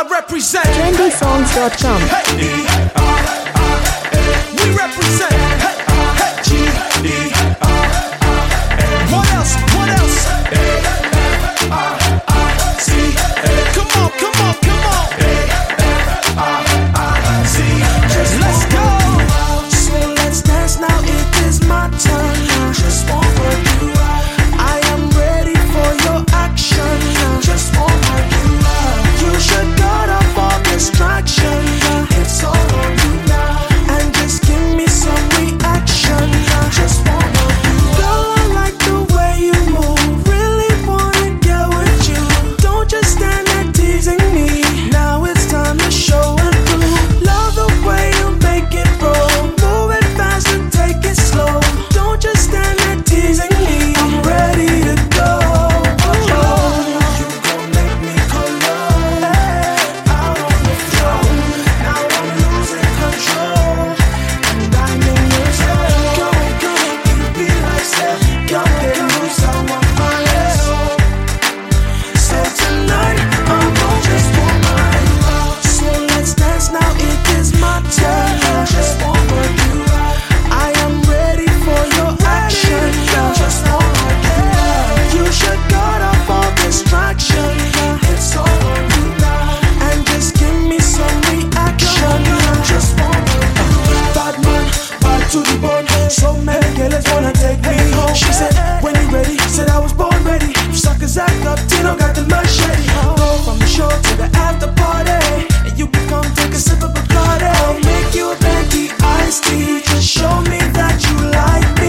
I represent TrendySongs.com. We represent G-E-R-R-A. What else? What else? A-F-R-I-C-A. Come on, come on, come on. A-F-R-I-C-A. Let's go. So let's dance now. It is my turn. Just one for you. I am ready for your action. Just one for you. You should cut off all distraction. It's all on you now. And just give me some reaction. Just one for you. Girl, I like the way you move. Really wanna get with you. Don't just stand there teasing me. Now it's time to show and prove. Love the way you make it roll. Move it fast and take it slow. Don't just stand there teasing me. I'm ready to go. You gon' make me go low. Out on the floor. Now I'm losing control. And I'm in your zone. Go, go, you be like said. Don't get loose, I want my soul. So tonight, I'm gon' just want my love. So let's dance now, it is my turn. Just want for you. I am ready for your action. Just want for you. You should cut off all distraction. It's all on you now. And just give me some reaction. Just want for you. Bad man, bad to the bone. So many girls wanna take me home. She said, when you ready, said I was born ready. You suckers act up, Tino got the machete. Go from the show to the after party. And you can come take a sip of Bacardi. I'll make you a Peggy iced tea. Just show me that you like me.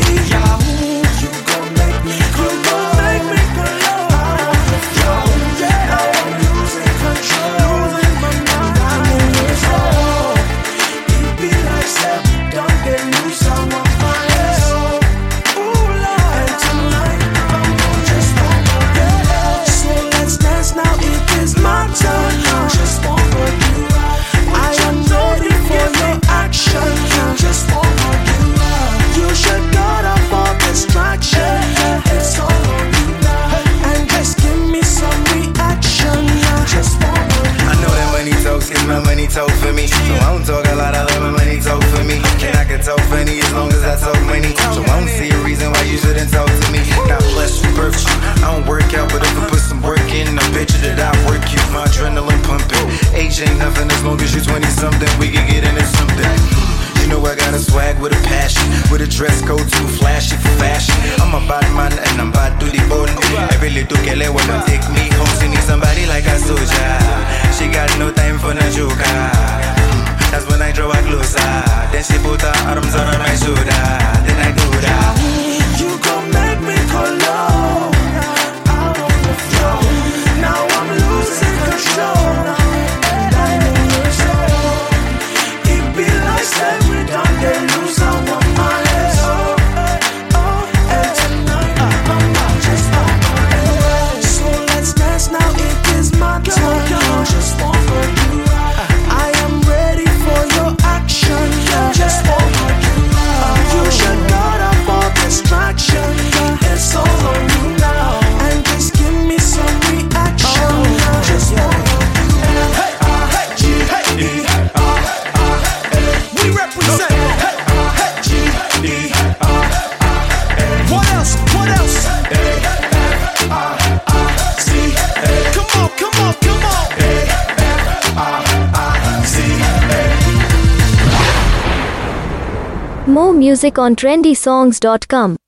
You gon' make me go low. Make me go low. Out on the floor. Now I'm losing control. Losing my mind. I'm in your zone. You be like said, don't get loose. I want my soul. Ooh, Lord. And tonight, I'm gon' just want my love. So let's dance now. It is my turn. Just want for you. I am ready for your action. Just want for you. You should cut off all distraction. It's all on you now. And just give me some reaction. Just want for you. I know that money talks, cause my money talk for me. So I don't talk a lot, I let my money talk for me. And I can talk funny as long as I talk money. So I don't see a reason why you shouldn't talk to me. God bless you, birthed you. I don't work out, but if I put some work in, I bet you that I work you. My adrenaline pumping. Age ain't nothing as long as you're 20 something. We can get into something. You know I got a swag with a passion. With a dress code too flashy for fashion. I'm a bad man and I'm bad to the bone. Every little girl wanna take me home. She need somebody like a soldier. She got no time for no joker. That's when I draw her closer. Then she put her arms around my shoulder. Then I do that. You gon' make me go low. Out on the floor. Now I'm losing control. And I'm in your zone. It be like said we don't get loose. I want my soul. And tonight I'm just on my way. So let's dance now. It is my turn. Just want for you. I am ready for your action. Just want for you. You should cut off all distraction. It's all on you now. And just give me some reaction. Just want for you. G-E-R-R-A. We represent G-E-R-R-A. What else? What else? A-F-R-I-C-A. Come on, come on, come on. A-F-R-I-C-A. More music on TrendySongs.com.